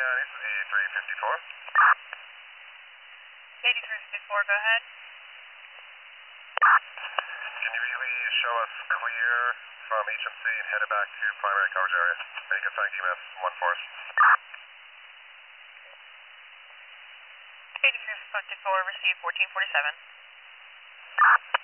County, this is 8354. 8354, go ahead. Can you please show us clear from HMC and head it back to primary coverage area? And you can thank EMS 1 for us. 8354, receive 1447.